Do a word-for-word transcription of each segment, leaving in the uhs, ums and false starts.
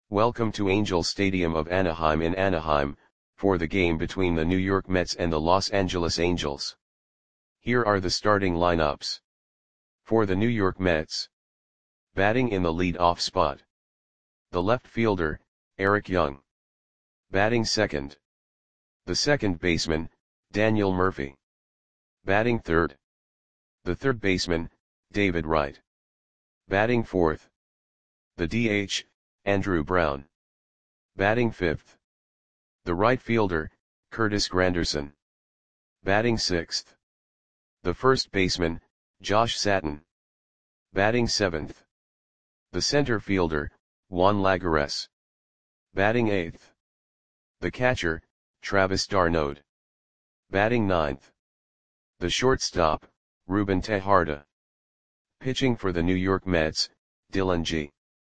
Welcome to Angels Stadium of Anaheim in Anaheim, for the game between the New York Mets and the Los Angeles Angels. Here are the starting lineups. For the New York Mets. Batting in the lead-off spot. The left fielder, Eric Young. Batting second. The second baseman, Daniel Murphy. Batting third. The third baseman, David Wright. Batting fourth. The D H, Andrew Brown. Batting fifth. The right fielder, Curtis Granderson. Batting sixth. The first baseman, Josh Satin. Batting seventh. The center fielder, Juan Lagares. Batting eighth. The catcher, Travis d'Arnaud. Batting ninth. The shortstop, Ruben Tejada. Pitching for the New York Mets, Dylan G.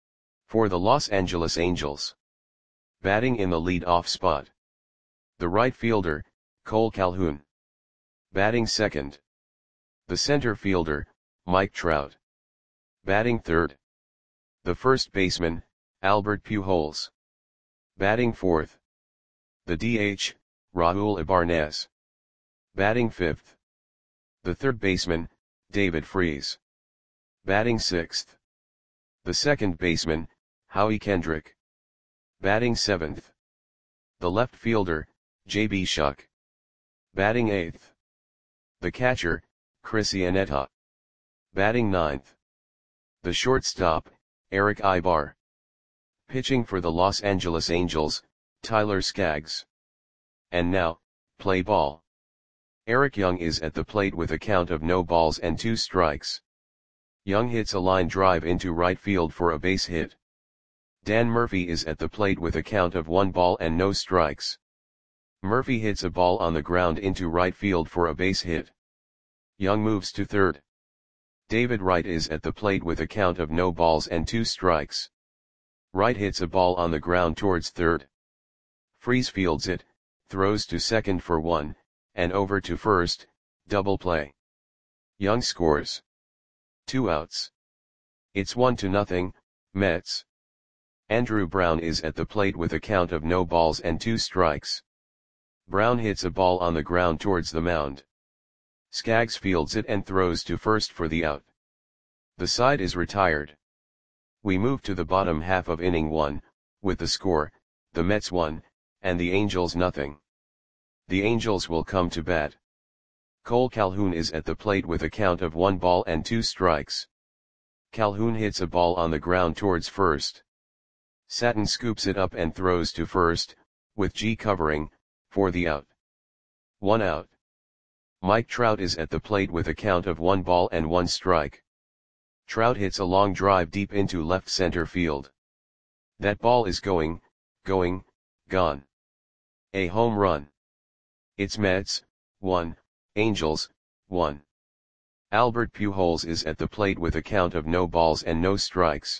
For the Los Angeles Angels. Batting in the lead-off spot. The right fielder, Cole Calhoun. Batting second. The center fielder, Mike Trout. Batting third. The first baseman, Albert Pujols. Batting fourth. The D H, Raul Ibanez. Batting fifth. The third baseman, David Freese. Batting sixth. The second baseman, Howie Kendrick. Batting seventh. The left fielder, J B Shuck. Batting eighth. The catcher, Chris Iannetta. Batting ninth. The shortstop, Eric Aybar. Pitching for the Los Angeles Angels, Tyler Skaggs. And now, play ball. Eric Young is at the plate with a count of no balls and two strikes. Young hits a line drive into right field for a base hit. Dan Murphy is at the plate with a count of one ball and no strikes. Murphy hits a ball on the ground into right field for a base hit. Young moves to third. David Wright is at the plate with a count of no balls and two strikes. Wright hits a ball on the ground towards third. Freese fields it, throws to second for one, and over to first, double play. Young scores. Two outs. It's one to nothing, Mets. Andrew Brown is at the plate with a count of no balls and two strikes. Brown hits a ball on the ground towards the mound. Skaggs fields it and throws to first for the out. The side is retired. We move to the bottom half of inning one, with the score, the Mets one, and the Angels nothing. The Angels will come to bat. Cole Calhoun is at the plate with a count of one ball and two strikes. Calhoun hits a ball on the ground towards first. Satin scoops it up and throws to first, with G covering, for the out. One out. Mike Trout is at the plate with a count of one ball and one strike. Trout hits a long drive deep into left center field. That ball is going, going, gone. A home run. It's Mets, one, Angels, one. Albert Pujols is at the plate with a count of no balls and no strikes.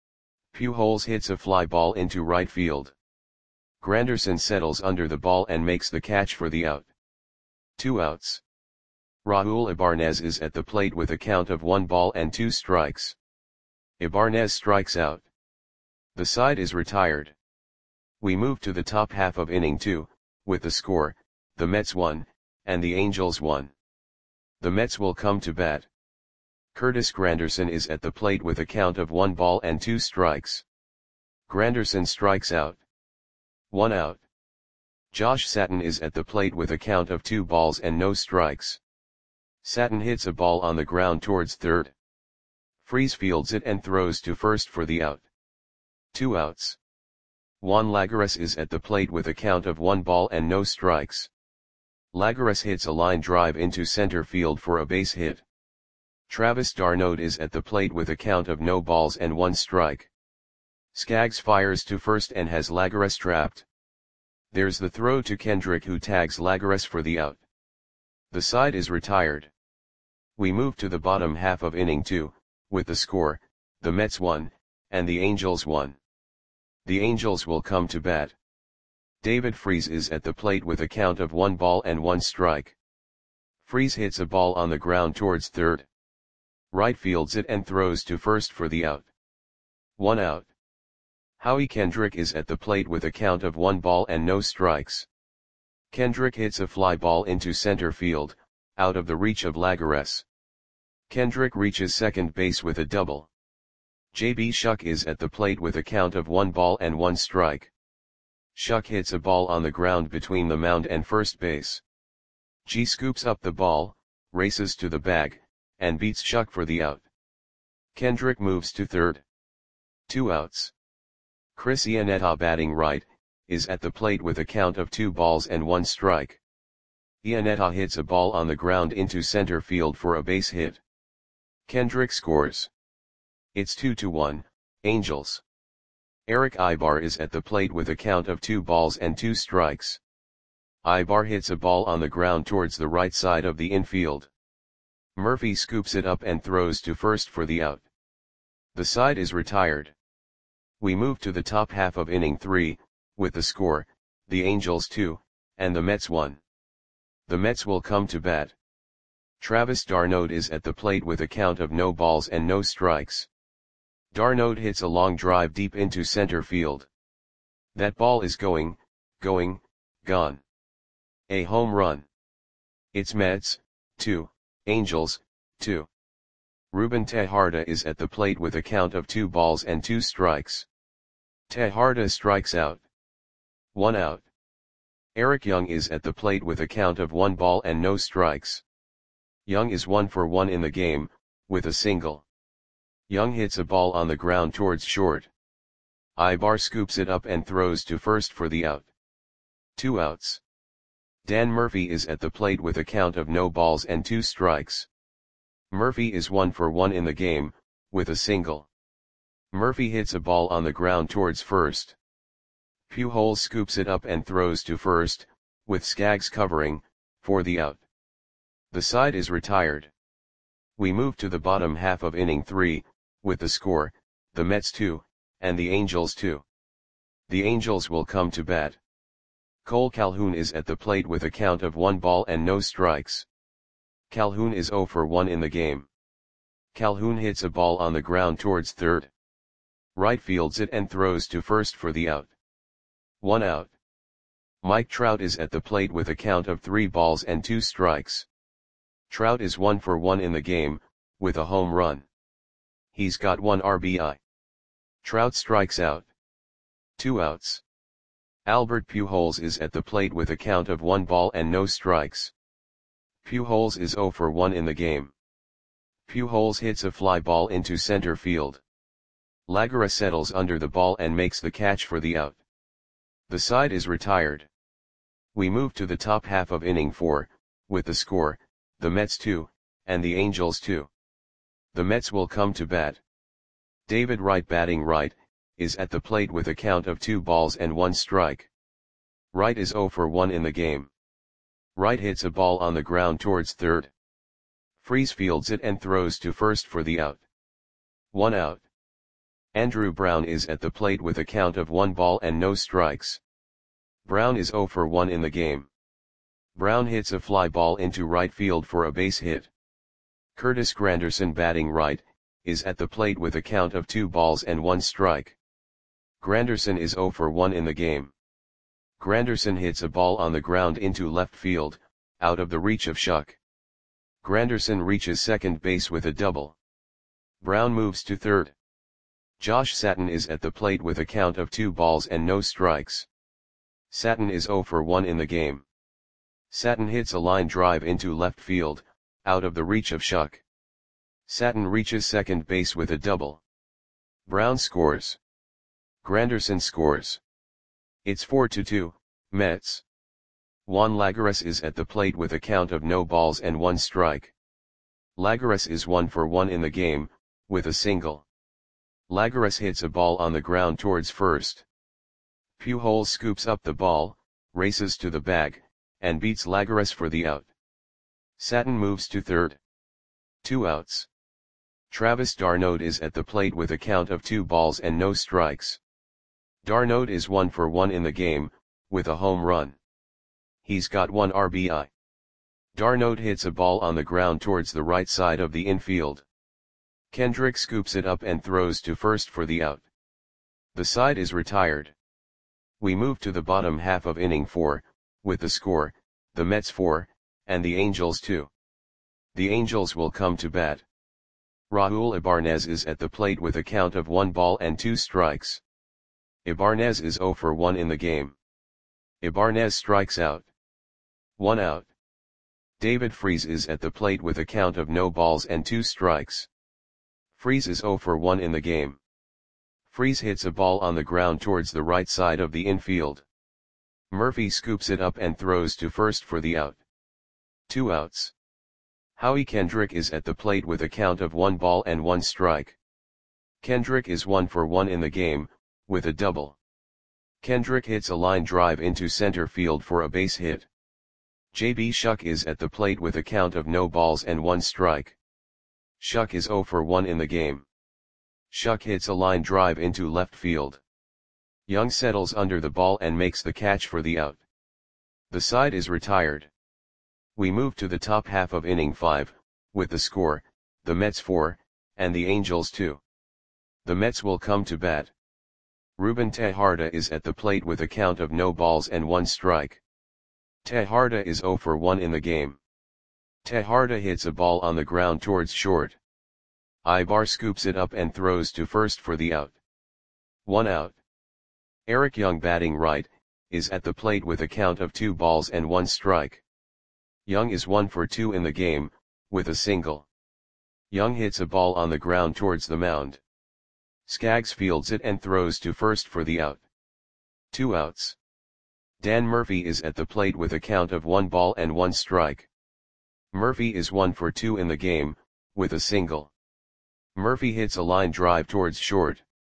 Pujols hits a fly ball into right field. Granderson settles under the ball and makes the catch for the out. Two outs. Raul Ibanez is at the plate with a count of one ball and two strikes. Ibanez strikes out. The side is retired. We move to the top half of inning two, with the score, the Mets one, and the Angels one. The Mets will come to bat. Curtis Granderson is at the plate with a count of one ball and two strikes. Granderson strikes out. One out. Josh Satin is at the plate with a count of two balls and no strikes. Satin hits a ball on the ground towards third. Freese fields it and throws to first for the out. Two outs. Juan Lagares is at the plate with a count of one ball and no strikes. Lagares hits a line drive into center field for a base hit. Travis d'Arnaud is at the plate with a count of no balls and one strike. Skaggs fires to first and has Lagares trapped. There's the throw to Kendrick, who tags Lagares for the out. The side is retired. We move to the bottom half of inning two, with the score, the Mets one, and the Angels one. The Angels will come to bat. David Freese is at the plate with a count of one ball and one strike. Freese hits a ball on the ground towards third. Wright fields it and throws to first for the out. One out. Howie Kendrick is at the plate with a count of one ball and no strikes. Kendrick hits a fly ball into center field, out of the reach of Lagares. Kendrick reaches second base with a double. J B Shuck is at the plate with a count of one ball and one strike. Shuck hits a ball on the ground between the mound and first base. G scoops up the ball, races to the bag, and beats Shuck for the out. Kendrick moves to third. Two outs. Chris Iannetta, batting right, is at the plate with a count of two balls and one strike. Iannetta hits a ball on the ground into center field for a base hit. Kendrick scores. It's two to one, Angels. Eric Ibar is at the plate with a count of two balls and two strikes. Ibar hits a ball on the ground towards the right side of the infield. Murphy scoops it up and throws to first for the out. The side is retired. We move to the top half of inning three, with the score, the Angels two, and the Mets one. The Mets will come to bat. Travis d'Arnaud is at the plate with a count of no balls and no strikes. d'Arnaud hits a long drive deep into center field. That ball is going, going, gone. A home run. It's Mets, two, Angels, two. Ruben Tejada is at the plate with a count of two balls and two strikes. Tejada strikes out. One out. Eric Young is at the plate with a count of one ball and no strikes. Young is one for one in the game, with a single. Young hits a ball on the ground towards short. Ibar scoops it up and throws to first for the out. Two outs. Dan Murphy is at the plate with a count of no balls and two strikes. Murphy is one for one in the game, with a single. Murphy hits a ball on the ground towards first. Pujols scoops it up and throws to first, with Skaggs covering, for the out. The side is retired. We move to the bottom half of inning three, with the score, the Mets two, and the Angels two. The Angels will come to bat. Cole Calhoun is at the plate with a count of one ball and no strikes. Calhoun is zero for one in the game. Calhoun hits a ball on the ground towards third. Right fields it and throws to first for the out. One out. Mike Trout is at the plate with a count of three balls and two strikes. Trout is one for one in the game, with a home run. He's got one R B I. Trout strikes out. Two outs. Albert Pujols is at the plate with a count of one ball and no strikes. Pujols is zero for one in the game. Pujols hits a fly ball into center field. Lagares settles under the ball and makes the catch for the out. The side is retired. We move to the top half of inning four, with the score, the Mets two, and the Angels two. The Mets will come to bat. David Wright, batting right, is at the plate with a count of two balls and one strike. Wright is zero for one in the game. Wright hits a ball on the ground towards third. Freese fields it and throws to first for the out. One out. Andrew Brown is at the plate with a count of one ball and no strikes. Brown is zero for one in the game. Brown hits a fly ball into right field for a base hit. Curtis Granderson, batting right, is at the plate with a count of two balls and one strike. Granderson is zero for one in the game. Granderson hits a ball on the ground into left field, out of the reach of Shuck. Granderson reaches second base with a double. Brown moves to third. Josh Satin is at the plate with a count of two balls and no strikes. Satin is zero for one in the game. Satin hits a line drive into left field, out of the reach of Shuck. Satin reaches second base with a double. Brown scores. Granderson scores. It's four to two, Mets. Juan Lagares is at the plate with a count of no balls and one strike. Lagares is one for one in the game, with a single. Lagares hits a ball on the ground towards first. Pujols scoops up the ball, races to the bag, and beats Lagares for the out. Satin moves to third. Two outs. Travis d'Arnaud is at the plate with a count of two balls and no strikes. d'Arnaud is one for one in the game, with a home run. He's got one R B I. d'Arnaud hits a ball on the ground towards the right side of the infield. Kendrick scoops it up and throws to first for the out. The side is retired. We move to the bottom half of inning four, with the score, the Mets four, and the Angels two. The Angels will come to bat. Raul Ibanez is at the plate with a count of one ball and two strikes. Ibanez is zero for one in the game. Ibanez strikes out. One out. David Freese is at the plate with a count of no balls and two strikes. Freese is zero for one in the game. Freese hits a ball on the ground towards the right side of the infield. Murphy scoops it up and throws to first for the out. Two outs. Howie Kendrick is at the plate with a count of one ball and one strike. Kendrick is one for one in the game, with a double. Kendrick hits a line drive into center field for a base hit. J B Shuck is at the plate with a count of no balls and one strike. Shuck is zero for one in the game. Shuck hits a line drive into left field. Young settles under the ball and makes the catch for the out. The side is retired. We move to the top half of inning five, with the score, the Mets four, and the Angels two. The Mets will come to bat. Ruben Tejada is at the plate with a count of no balls and one strike. Tejada is zero for one in the game. Tejada hits a ball on the ground towards short. Ibar scoops it up and throws to first for the out. One out. Eric Young, batting right, is at the plate with a count of two balls and one strike. Young is one for two in the game, with a single. Young hits a ball on the ground towards the mound. Skaggs fields it and throws to first for the out. Two outs. Dan Murphy is at the plate with a count of one ball and one strike. Murphy is one for two in the game, with a single. Murphy hits a line drive towards short.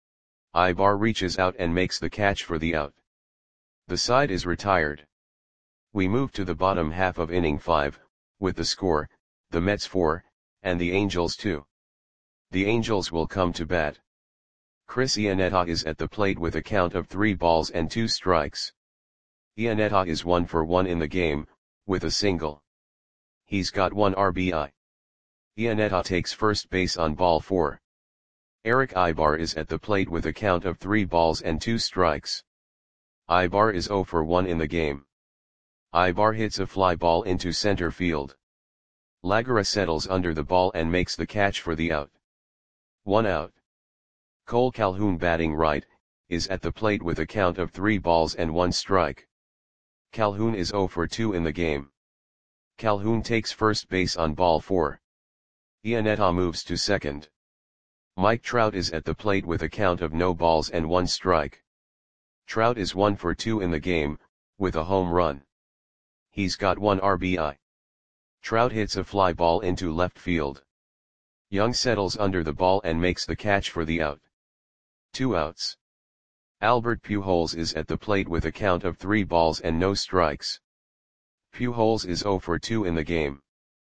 Ibar reaches out and makes the catch for the out. The side is retired. We move to the bottom half of inning five, with the score, the Mets four, and the Angels two. The Angels will come to bat. Chris Iannetta is at the plate with a count of three balls and two strikes. Iannetta is one for one in the game, with a single. He's got one R B I. Iannetta takes first base on ball four. Eric Ibar is at the plate with a count of three balls and two strikes. Ibar is zero for one in the game. Ibar hits a fly ball into center field. Lagara settles under the ball and makes the catch for the out. One out. Cole Calhoun, batting right, is at the plate with a count of three balls and one strike. Calhoun is zero for two in the game. Calhoun takes first base on ball four. Iannetta moves to second. Mike Trout is at the plate with a count of no balls and one strike. Trout is one for two in the game, with a home run. He's got one R B I. Trout hits a fly ball into left field. Young settles under the ball and makes the catch for the out. Two outs. Albert Pujols is at the plate with a count of three balls and no strikes. Pujols is zero for two in the game.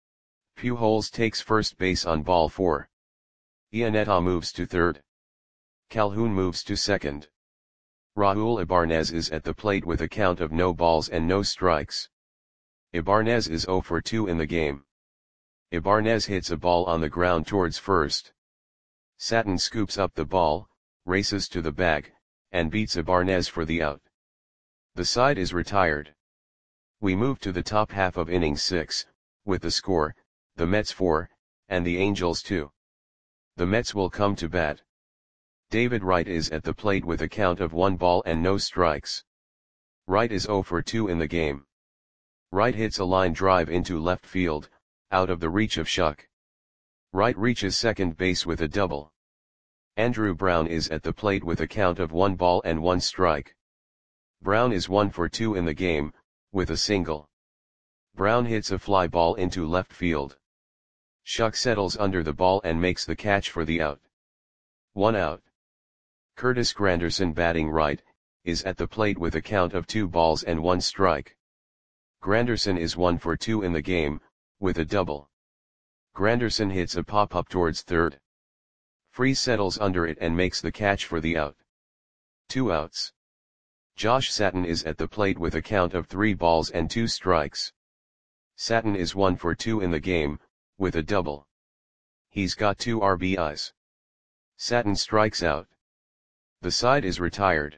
Pujols takes first base on ball four. Iannetta moves to third. Calhoun moves to second. Raul Ibanez is at the plate with a count of no balls and no strikes. Ibanez is zero for two in the game. Ibanez hits a ball on the ground towards first. Satin scoops up the ball, races to the bag, and beats Ibanez for the out. The side is retired. We move to the top half of inning six, with the score, the Mets four, and the Angels two. The Mets will come to bat. David Wright is at the plate with a count of one ball and no strikes. Wright is zero for two in the game. Wright hits a line drive into left field, out of the reach of Shuck. Wright reaches second base with a double. Andrew Brown is at the plate with a count of one ball and one strike. Brown is one for two in the game, with a single. Brown hits a fly ball into left field. Shuck settles under the ball and makes the catch for the out. One out. Curtis Granderson, batting right, is at the plate with a count of two balls and one strike. Granderson is one for two in the game, with a double. Granderson hits a pop-up towards third. Freese settles under it and makes the catch for the out. Two outs. Josh Satin is at the plate with a count of three balls and two strikes. Satin is one for two in the game, with a double. He's got two R B Is. Satin strikes out. The side is retired.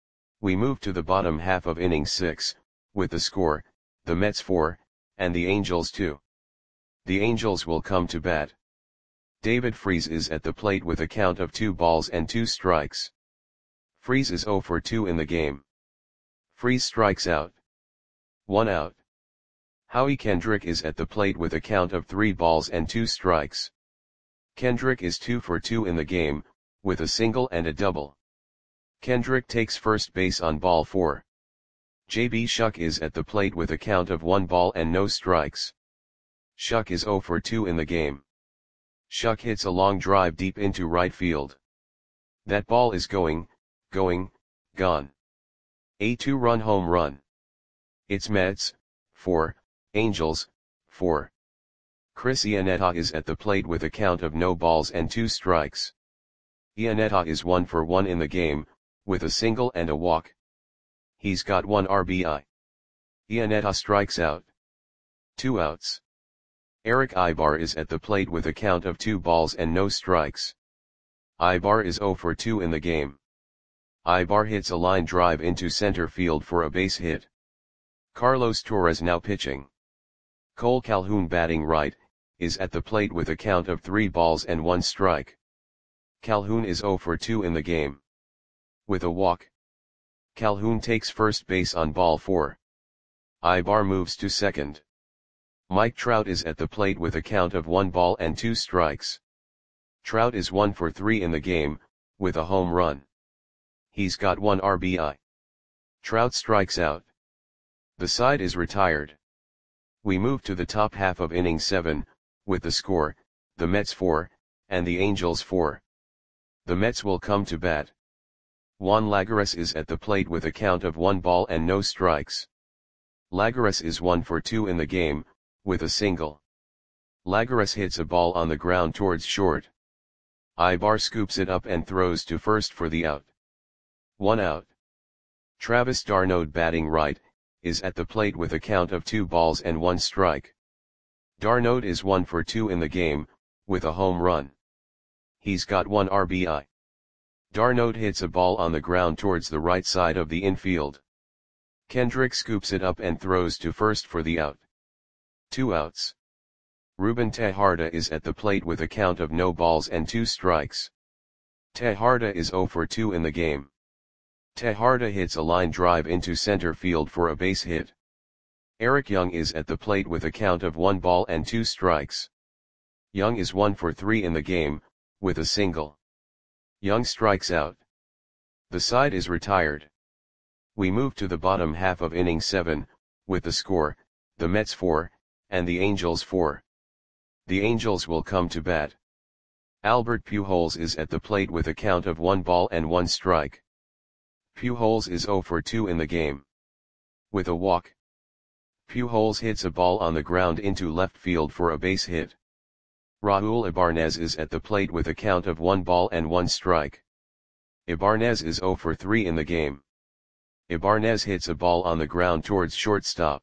We move to the bottom half of inning six, with the score, the Mets four, and the Angels two. The Angels will come to bat. David Freese is at the plate with a count of two balls and two strikes. Freese is oh for two in the game. Freese strikes out. One out. Howie Kendrick is at the plate with a count of three balls and two strikes. Kendrick is two for two in the game, with a single and a double. Kendrick takes first base on ball four. J B Shuck is at the plate with a count of one ball and no strikes. Shuck is oh for two in the game. Shuck hits a long drive deep into right field. That ball is going, going, gone. A two-run home run. It's Mets, four, Angels, four. Chris Iannetta is at the plate with a count of no balls and two strikes. Iannetta is one for one in the game, with a single and a walk. He's got one R B I. Iannetta strikes out. Two outs. Eric Ibar is at the plate with a count of two balls and no strikes. Ibar is oh for two in the game. Ibar hits a line drive into center field for a base hit. Carlos Torres now pitching. Cole Calhoun batting right, is at the plate with a count of three balls and one strike. Calhoun is oh for two in the game. With a walk. Calhoun takes first base on ball four. Ibar moves to second. Mike Trout is at the plate with a count of one ball and two strikes. Trout is one for three in the game, with a home run. He's got one R B I. Trout strikes out. The side is retired. We move to the top half of inning seven, with the score, the Mets four, and the Angels four. The Mets will come to bat. Juan Lagares is at the plate with a count of one ball and no strikes. Lagares is one for two in the game, with a single. Lagares hits a ball on the ground towards short. Ibar scoops it up and throws to first for the out. One out. Travis d'Arnaud batting right, is at the plate with a count of two balls and one strike. d'Arnaud is one for two in the game, with a home run. He's got one R B I. d'Arnaud hits a ball on the ground towards the right side of the infield. Kendrick scoops it up and throws to first for the out. Two outs. Ruben Tejada is at the plate with a count of no balls and two strikes. Tejada is oh for two in the game. Tejada hits a line drive into center field for a base hit. Eric Young is at the plate with a count of one ball and two strikes. Young is one for three in the game, with a single. Young strikes out. The side is retired. We move to the bottom half of inning seven, with the score, the Mets four, and the Angels four. The Angels will come to bat. Albert Pujols is at the plate with a count of one ball and one strike. Pujols is oh for two in the game. With a walk. Pujols hits a ball on the ground into left field for a base hit. Raul Ibanez is at the plate with a count of one ball and one strike. Ibanez is oh for three in the game. Ibanez hits a ball on the ground towards shortstop.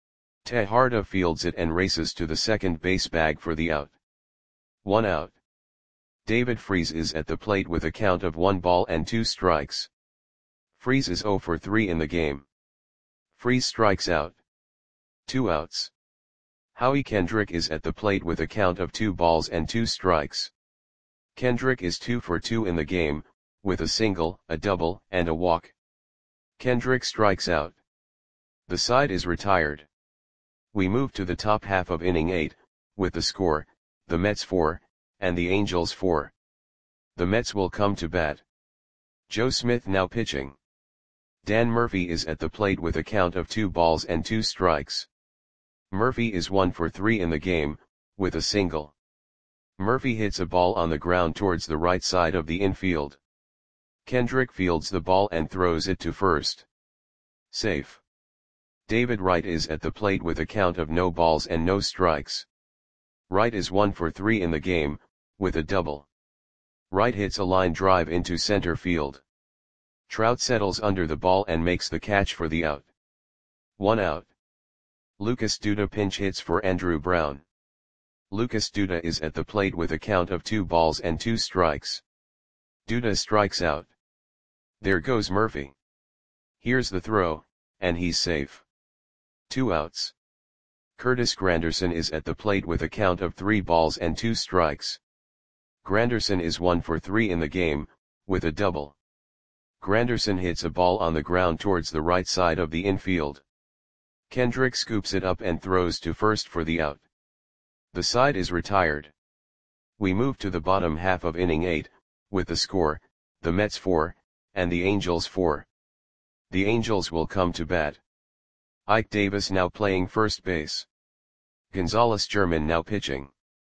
Tejada fields it and races to the second base bag for the out. One out. David Freese is at the plate with a count of one ball and two strikes. Freese is oh for three in the game. Freese strikes out. Two outs. Howie Kendrick is at the plate with a count of two balls and two strikes. Kendrick is two for two in the game, with a single, a double, and a walk. Kendrick strikes out. The side is retired. We move to the top half of inning eight, with the score, the Mets four, and the Angels four. The Mets will come to bat. Joe Smith now pitching. Dan Murphy is at the plate with a count of two balls and two strikes. Murphy is one for three in the game, with a single. Murphy hits a ball on the ground towards the right side of the infield. Kendrick fields the ball and throws it to first. Safe. David Wright is at the plate with a count of no balls and no strikes. Wright is one for three in the game, with a double. Wright hits a line drive into center field. Trout settles under the ball and makes the catch for the out. One out. Lucas Duda pinch hits for Andrew Brown. Lucas Duda is at the plate with a count of two balls and two strikes. Duda strikes out. There goes Murphy. Here's the throw, and he's safe. Two outs. Curtis Granderson is at the plate with a count of three balls and two strikes. Granderson is one for three in the game, with a double. Granderson hits a ball on the ground towards the right side of the infield. Kendrick scoops it up and throws to first for the out. The side is retired. We move to the bottom half of inning eight, with the score, the Mets four, and the Angels four. The Angels will come to bat. Ike Davis now playing first base. Gonzalez German now pitching.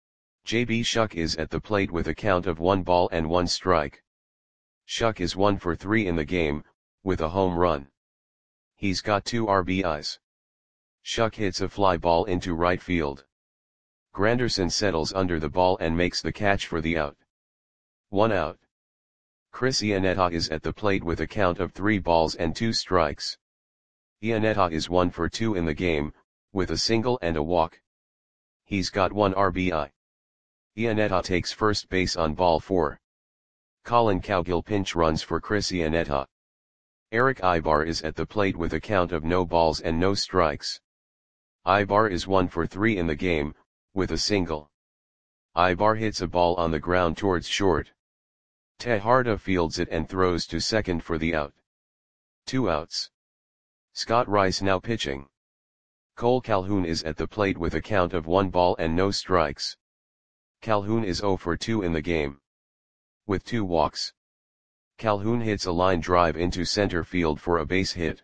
J B Shuck is at the plate with a count of one ball and one strike. Shuck is one for three in the game, with a home run. He's got two R B Is. Shuck hits a fly ball into right field. Granderson settles under the ball and makes the catch for the out. One out. Chris Iannetta is at the plate with a count of three balls and two strikes. Iannetta is one for two in the game, with a single and a walk. He's got one R B I. Iannetta takes first base on ball four. Colin Cowgill pinch runs for Chris Iannetta. Eric Ibar is at the plate with a count of no balls and no strikes. Ibar is one for three in the game, with a single. Ibar hits a ball on the ground towards short. Tejada fields it and throws to second for the out. Two outs. Scott Rice now pitching. Cole Calhoun is at the plate with a count of one ball and no strikes. Calhoun is zero for two in the game. With two walks. Calhoun hits a line drive into center field for a base hit.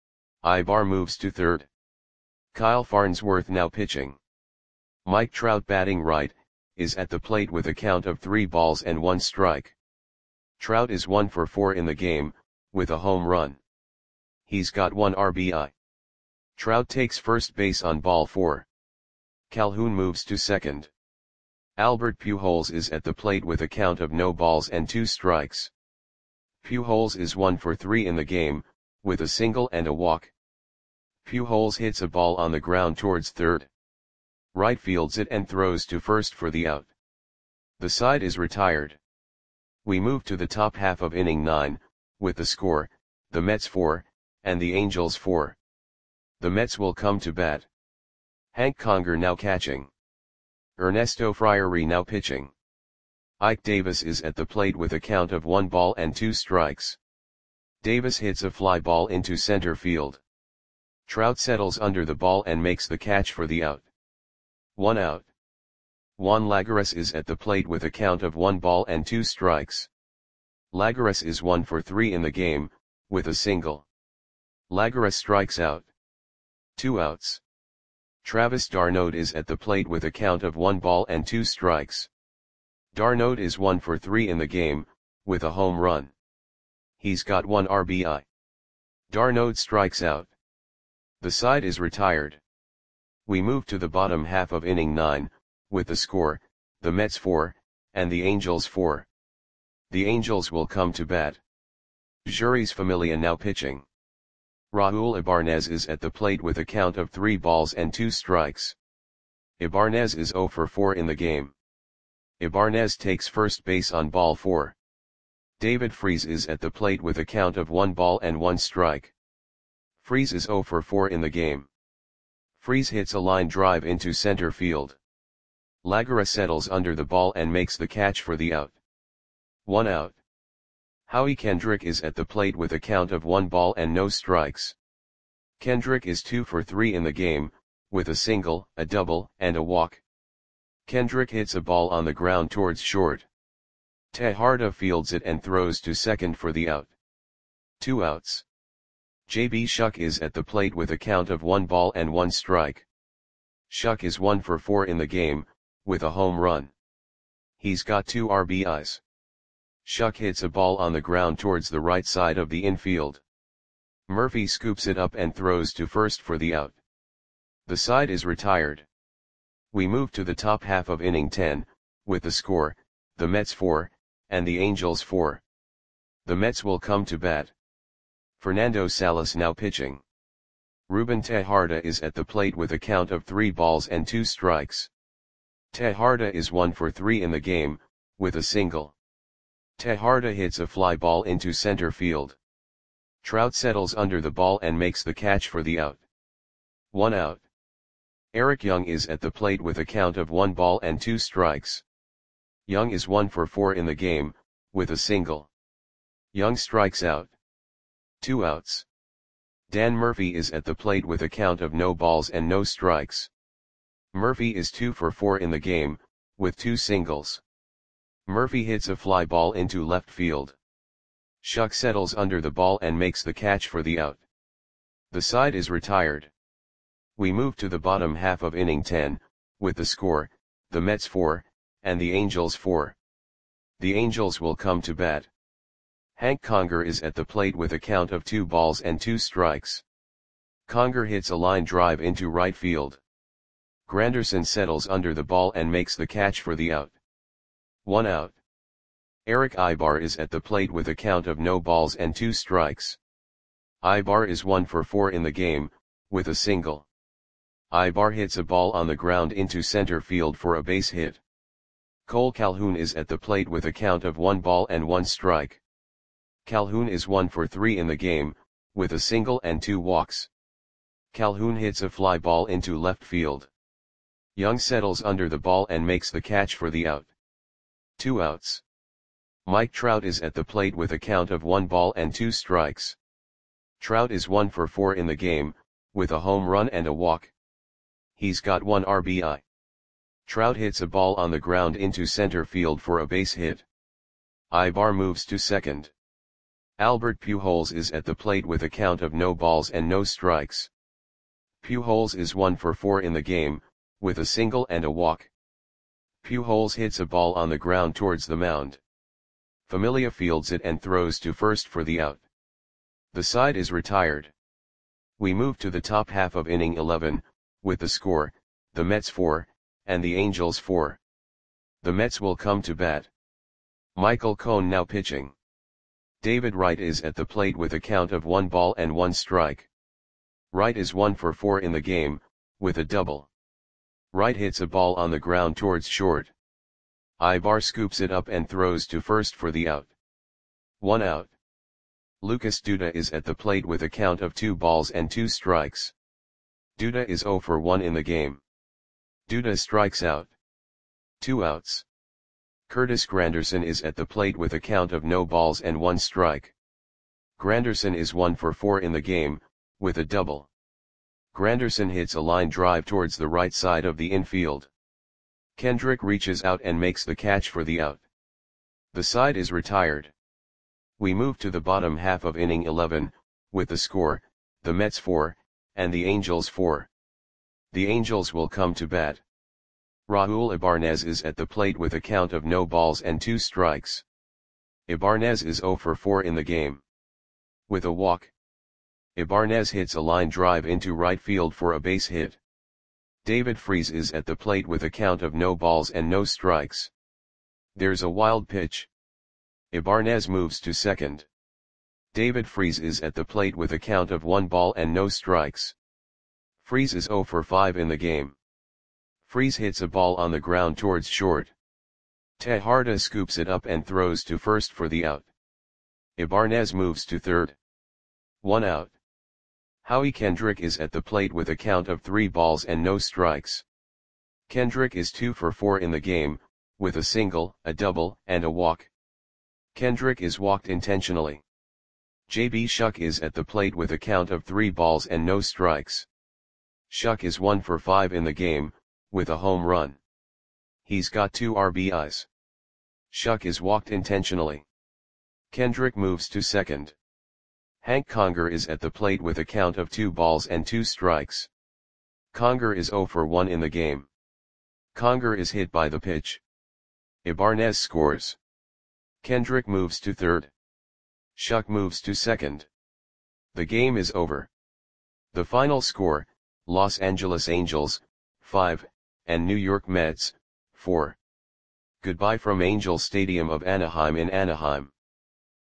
Ibar moves to third. Kyle Farnsworth now pitching. Mike Trout batting right, is at the plate with a count of three balls and one strike. Trout is one for four in the game, with a home run. He's got one R B I. Trout takes first base on ball four. Calhoun moves to second. Albert Pujols is at the plate with a count of no balls and two strikes. Pujols is one for three in the game, with a single and a walk. Pujols hits a ball on the ground towards third. Right fields it and throws to first for the out. The side is retired. We move to the top half of inning nine, with the score, the Mets four, and the Angels four. The Mets will come to bat. Hank Conger now catching. Ernesto Friary now pitching. Ike Davis is at the plate with a count of one ball and two strikes. Davis hits a fly ball into center field. Trout settles under the ball and makes the catch for the out. One out. Juan Lagares is at the plate with a count of one ball and two strikes. Lagares is one for three in the game, with a single. Lagares strikes out. Two outs. Travis d'Arnaud is at the plate with a count of one ball and two strikes. d'Arnaud is one for three in the game, with a home run. He's got one R B I. d'Arnaud strikes out. The side is retired. We move to the bottom half of inning nine, with the score, the Mets four, and the Angels four. The Angels will come to bat. Jeurys Familia now pitching. Raul Ibanez is at the plate with a count of three balls and two strikes. Ibanez is zero for four in the game. Ibanez takes first base on ball four. David Freese is at the plate with a count of one ball and one strike. Freese is zero for four in the game. Freese hits a line drive into center field. Lagares settles under the ball and makes the catch for the out. One out. Howie Kendrick is at the plate with a count of one ball and no strikes. Kendrick is two for three in the game, with a single, a double, and a walk. Kendrick hits a ball on the ground towards short. Tejada fields it and throws to second for the out. Two outs. J B Shuck is at the plate with a count of one ball and one strike. Shuck is one for four in the game, with a home run. He's got two R B Is. Shuck hits a ball on the ground towards the right side of the infield. Murphy scoops it up and throws to first for the out. The side is retired. We move to the top half of inning ten, with the score, the Mets four, and the Angels four. The Mets will come to bat. Fernando Salas now pitching. Ruben Tejada is at the plate with a count of three balls and two strikes. Tejada is one for three in the game, with a single. Tejada hits a fly ball into center field. Trout settles under the ball and makes the catch for the out. One out. Eric Young is at the plate with a count of one ball and two strikes. Young is one for four in the game, with a single. Young strikes out. Two outs. Dan Murphy is at the plate with a count of no balls and no strikes. Murphy is two for four in the game, with two singles. Murphy hits a fly ball into left field. Shuck settles under the ball and makes the catch for the out. The side is retired. We move to the bottom half of inning ten, with the score, the Mets four, and the Angels four. The Angels will come to bat. Hank Conger is at the plate with a count of two balls and two strikes. Conger hits a line drive into right field. Granderson settles under the ball and makes the catch for the out. One out. Eric Ibar is at the plate with a count of no balls and two strikes. Ibar is one for four in the game, with a single. Ibar hits a ball on the ground into center field for a base hit. Cole Calhoun is at the plate with a count of one ball and one strike. Calhoun is one for three in the game, with a single and two walks. Calhoun hits a fly ball into left field. Young settles under the ball and makes the catch for the out. Two outs. Mike Trout is at the plate with a count of one ball and two strikes. Trout is one for four in the game, with a home run and a walk. He's got one R B I. Trout hits a ball on the ground into center field for a base hit. Ibar moves to second. Albert Pujols is at the plate with a count of no balls and no strikes. Pujols is one for four in the game, with a single and a walk. Pujols hits a ball on the ground towards the mound. Familia fields it and throws to first for the out. The side is retired. We move to the top half of inning eleven, with the score, the Mets four, and the Angels four. The Mets will come to bat. Michael Cone now pitching. David Wright is at the plate with a count of one ball and one strike. Wright is one for four in the game, with a double. Wright hits a ball on the ground towards short. Ibar scoops it up and throws to first for the out. One out. Lucas Duda is at the plate with a count of two balls and two strikes. Duda is zero for one in the game. Duda strikes out. Two outs. Curtis Granderson is at the plate with a count of no balls and one strike. Granderson is one for four in the game, with a double. Granderson hits a line drive towards the right side of the infield. Kendrick reaches out and makes the catch for the out. The side is retired. We move to the bottom half of inning eleven, with the score, the Mets four, and the Angels four. The Angels will come to bat. Raul Ibanez is at the plate with a count of no balls and two strikes. Ibanez is zero for four in the game. With a walk. Ibanez hits a line drive into right field for a base hit. David Freese is at the plate with a count of no balls and no strikes. There's a wild pitch. Ibanez moves to second. David Freese is at the plate with a count of one ball and no strikes. Freese is zero for five in the game. Freese hits a ball on the ground towards short. Tejada scoops it up and throws to first for the out. Ibanez moves to third. One out. Howie Kendrick is at the plate with a count of three balls and no strikes. Kendrick is two for four in the game, with a single, a double, and a walk. Kendrick is walked intentionally. J B Shuck is at the plate with a count of three balls and no strikes. Shuck is one for five in the game, with a home run. He's got two R B Is. Shuck is walked intentionally. Kendrick moves to second. Hank Conger is at the plate with a count of two balls and two strikes. Conger is zero for one in the game. Conger is hit by the pitch. Ibanez scores. Kendrick moves to third. Shuck moves to second. The game is over. The final score, Los Angeles Angels, five, and New York Mets, four. Goodbye from Angel Stadium of Anaheim in Anaheim.